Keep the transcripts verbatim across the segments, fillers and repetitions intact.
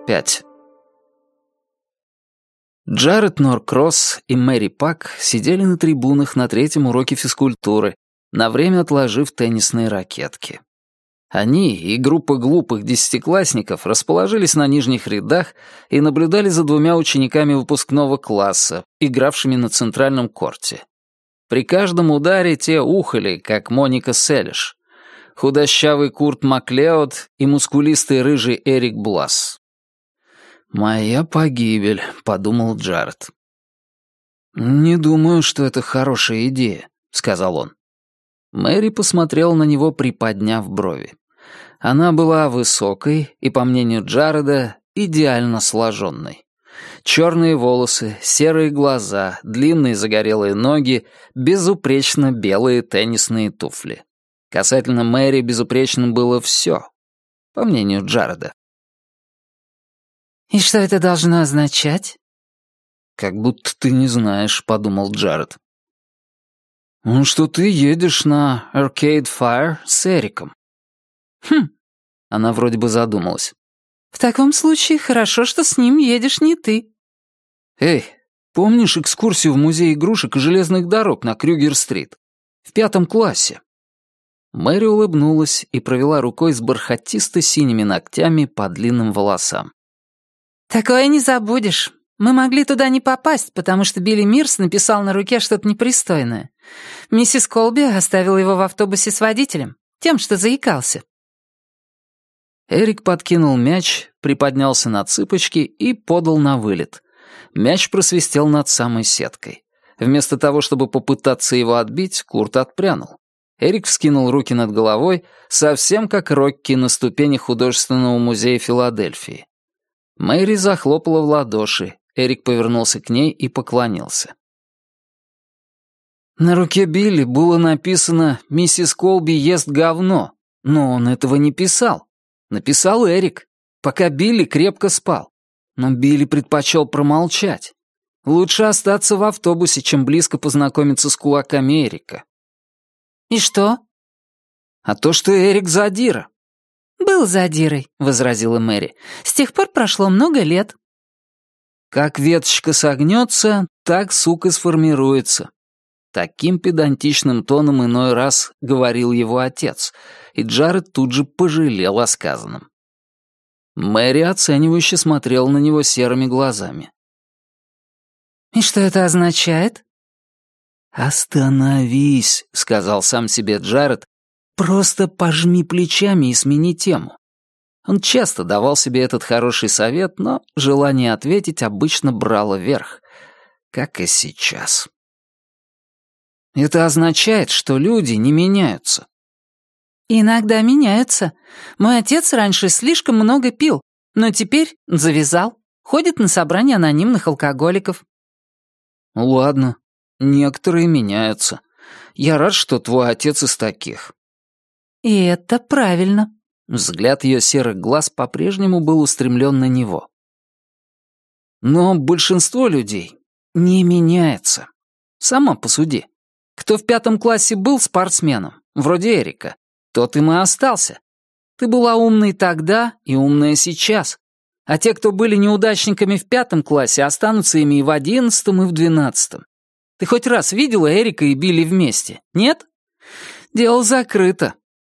пять. Джаред Норкросс и Мэри Пак сидели на трибунах на третьем уроке физкультуры, на время отложив теннисные ракетки. Они и группа глупых десятиклассников расположились на нижних рядах и наблюдали за двумя учениками выпускного класса, игравшими на центральном корте. При каждом ударе те ухали, как Моника Селиш, худощавый Курт Маклеод и мускулистый рыжий Эрик Блас. «Моя погибель», — подумал Джаред. «Не думаю, что это хорошая идея», — сказал он. Мэри посмотрела на него, приподняв брови. Она была высокой и, по мнению Джареда, идеально сложенной. Черные волосы, серые глаза, длинные загорелые ноги, безупречно белые теннисные туфли. Касательно Мэри безупречным было все, по мнению Джареда. «И что это должно означать?» «Как будто ты не знаешь», — подумал Джаред. «Ну, что ты едешь на Arcade Fire с Эриком». «Хм». Она вроде бы задумалась. «В таком случае хорошо, что с ним едешь не ты». «Эй, помнишь экскурсию в музей игрушек и железных дорог на Крюгер-стрит? В пятом классе?» Мэри улыбнулась и провела рукой с бархатисто-синими ногтями по длинным волосам. «Такое не забудешь. Мы могли туда не попасть, потому что Билли Мирс написал на руке что-то непристойное. Миссис Колби оставила его в автобусе с водителем, тем, что заикался». Эрик подкинул мяч, приподнялся на цыпочки и подал на вылет. Мяч просвистел над самой сеткой. Вместо того, чтобы попытаться его отбить, Курт отпрянул. Эрик вскинул руки над головой, совсем как Рокки на ступени художественного музея Филадельфии. Мэри захлопала в ладоши, Эрик повернулся к ней и поклонился. На руке Билли было написано «Миссис Колби ест говно», но он этого не писал. Написал Эрик, пока Билли крепко спал. Но Билли предпочел промолчать. Лучше остаться в автобусе, чем близко познакомиться с кулаками Эрика. «И что?» «А то, что Эрик задира». «Был задирой», — возразила Мэри. «С тех пор прошло много лет». «Как веточка согнется, так сук и сформируется». Таким педантичным тоном иной раз говорил его отец, и Джаред тут же пожалел о сказанном. Мэри оценивающе смотрела на него серыми глазами. «И что это означает?» «Остановись», — сказал сам себе Джаред, «просто пожми плечами и смени тему». Он часто давал себе этот хороший совет, но желание ответить обычно брало верх, как и сейчас. «Это означает, что люди не меняются». «Иногда меняются. Мой отец раньше слишком много пил, но теперь завязал. Ходит на собрания анонимных алкоголиков». «Ладно, некоторые меняются. Я рад, что твой отец из таких». «И это правильно». Взгляд ее серых глаз по-прежнему был устремлен на него. «Но большинство людей не меняется. Сама посуди. Кто в пятом классе был спортсменом, вроде Эрика, тот им и остался. Ты была умной тогда и умная сейчас. А те, кто были неудачниками в пятом классе, останутся ими и в одиннадцатом, и в двенадцатом. Ты хоть раз видела Эрика и Билли вместе, нет? Дело закрыто».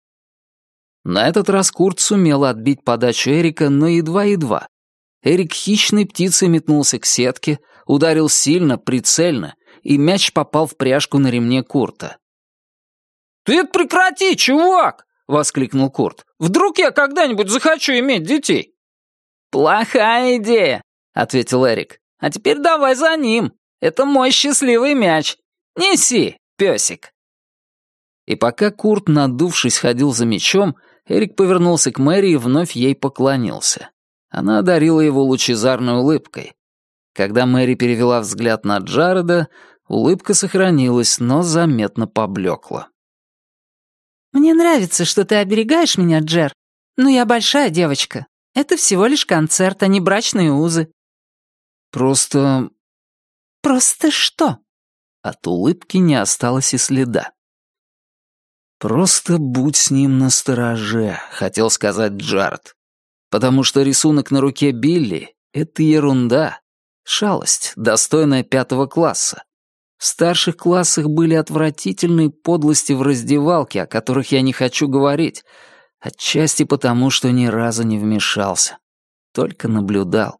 На этот раз Курт сумел отбить подачу Эрика, но едва-едва. Эрик хищной птицей метнулся к сетке, ударил сильно, прицельно, и мяч попал в пряжку на ремне Курта. «Ты это прекрати, чувак!» — воскликнул Курт. «Вдруг я когда-нибудь захочу иметь детей?» «Плохая идея», — ответил Эрик. «А теперь давай за ним. Это мой счастливый мяч. Неси, песик». И пока Курт, надувшись, ходил за мячом, Эрик повернулся к Мэри и вновь ей поклонился. Она одарила его лучезарной улыбкой. Когда Мэри перевела взгляд на Джареда, улыбка сохранилась, но заметно поблекла. «Мне нравится, что ты оберегаешь меня, Джер, но я большая девочка. Это всего лишь концерт, а не брачные узы». «Просто...» «Просто что?» От улыбки не осталось и следа. «Просто будь с ним настороже», — хотел сказать Джаред. потому что рисунок на руке Билли — это ерунда, шалость, достойная пятого класса. В старших классах были отвратительные подлости в раздевалке, о которых я не хочу говорить, отчасти потому, что ни разу не вмешался, только наблюдал.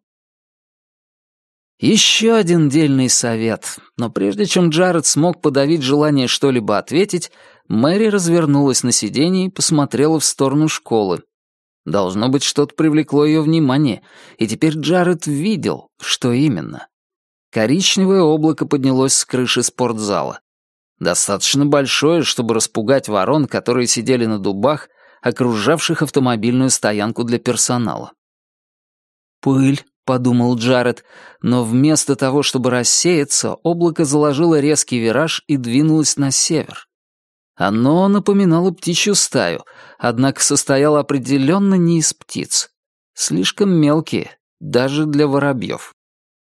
Еще один дельный совет, но прежде чем Джаред смог подавить желание что-либо ответить, Мэри развернулась на сиденье и посмотрела в сторону школы. Должно быть, что-то привлекло ее внимание, и теперь Джаред видел, что именно. Коричневое облако поднялось с крыши спортзала. Достаточно большое, чтобы распугать ворон, которые сидели на дубах, окружавших автомобильную стоянку для персонала. «Пыль», — подумал Джаред, но вместо того, чтобы рассеяться, облако заложило резкий вираж и двинулось на север. Оно напоминало птичью стаю, однако состояло определенно не из птиц. Слишком мелкие, даже для воробьев.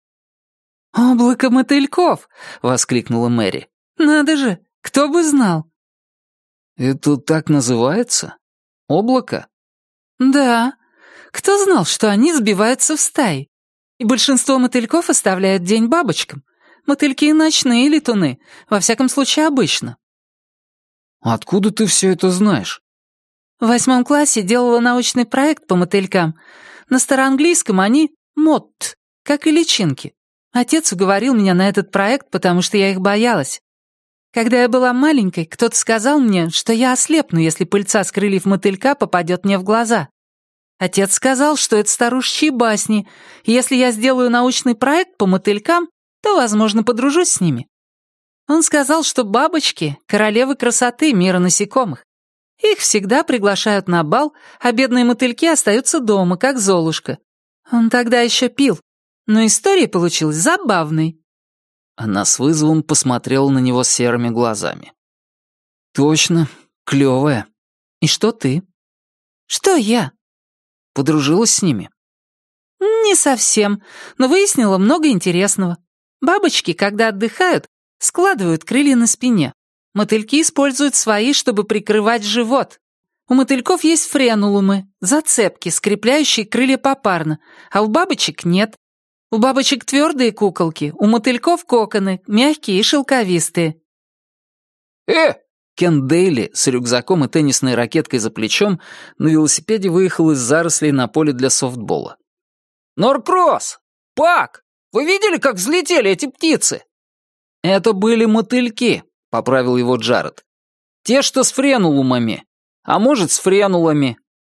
«Облако мотыльков!» — воскликнула Мэри. «Надо же, кто бы знал!» «Это так называется? Облако?» «Да. Кто знал, что они сбиваются в стаи? И большинство мотыльков оставляют день бабочкам. Мотыльки ночные летуны, во всяком случае обычно». «Откуда ты все это знаешь?» В восьмом классе делала научный проект по мотылькам. На староанглийском они «мот», как и личинки. Отец уговорил меня на этот проект, потому что я их боялась. Когда я была маленькой, кто-то сказал мне, что я ослепну, если пыльца с крыльев мотылька попадет мне в глаза. Отец сказал, что это старушечьи басни, и если я сделаю научный проект по мотылькам, то, возможно, подружусь с ними. Он сказал, что бабочки — королевы красоты мира насекомых. Их всегда приглашают на бал, а бедные мотыльки остаются дома, как Золушка. Он тогда еще пил, но история получилась забавной». Она с вызовом посмотрела на него серыми глазами. «Точно, клёвая. И что ты?» «Что я?» «Подружилась с ними?» «Не совсем, но выяснила много интересного. Бабочки, когда отдыхают, складывают крылья на спине. Мотыльки используют свои, чтобы прикрывать живот. У мотыльков есть френулумы, зацепки, скрепляющие крылья попарно, а у бабочек нет. У бабочек твердые куколки, у мотыльков коконы, мягкие и шелковистые». «Э!» Кен Дейли с рюкзаком и теннисной ракеткой за плечом на велосипеде выехал из зарослей на поле для софтбола. «Норкросс! Пак! Вы видели, как взлетели эти птицы?» «Это были мотыльки», — поправил его Джаред. «Те, что с френулумами. А может, с френулами».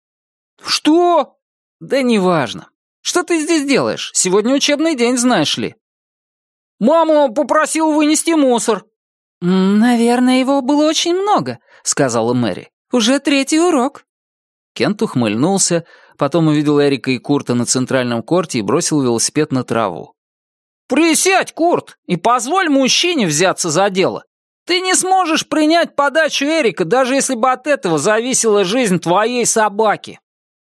«Что?» «Да неважно. Что ты здесь делаешь? Сегодня учебный день, знаешь ли». «Мама попросила вынести мусор». «Наверное, его было очень много», — сказала Мэри. «Уже третий урок». Кент ухмыльнулся, потом увидел Эрика и Курта на центральном корте и бросил велосипед на траву. «Присядь, Курт, и позволь мужчине взяться за дело. Ты не сможешь принять подачу Эрика, даже если бы от этого зависела жизнь твоей собаки».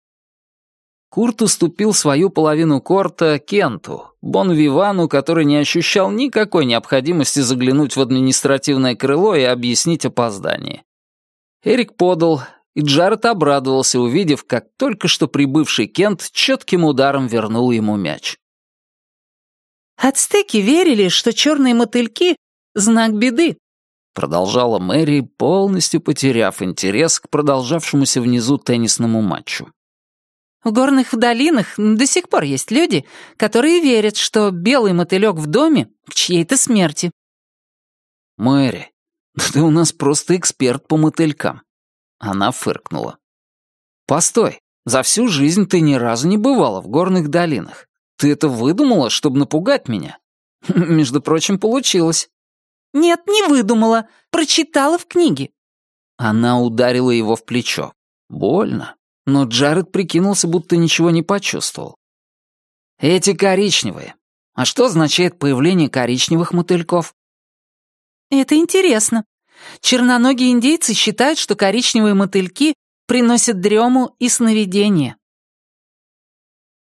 Курт уступил свою половину корта Кенту, бон-вивану, который не ощущал никакой необходимости заглянуть в административное крыло и объяснить опоздание. Эрик подал, и Джаред обрадовался, увидев, как только что прибывший Кент четким ударом вернул ему мяч. «Ацтеки верили, что черные мотыльки — знак беды», — продолжала Мэри, полностью потеряв интерес к продолжавшемуся внизу теннисному матчу. В горных долинах до сих пор есть люди, которые верят, что белый мотылек в доме к чьей-то смерти». «Мэри, ты у нас просто эксперт по мотылькам». Она фыркнула. «Постой, за всю жизнь ты ни разу не бывала в горных долинах. Ты это выдумала, чтобы напугать меня? Между прочим, получилось». «Нет, не выдумала. Прочитала в книге». Она ударила его в плечо. Больно. Но Джаред прикинулся, будто ничего не почувствовал. «Эти коричневые. А что означает появление коричневых мотыльков?» «Это интересно. Черноногие индейцы считают, что коричневые мотыльки приносят дрему и сновидения».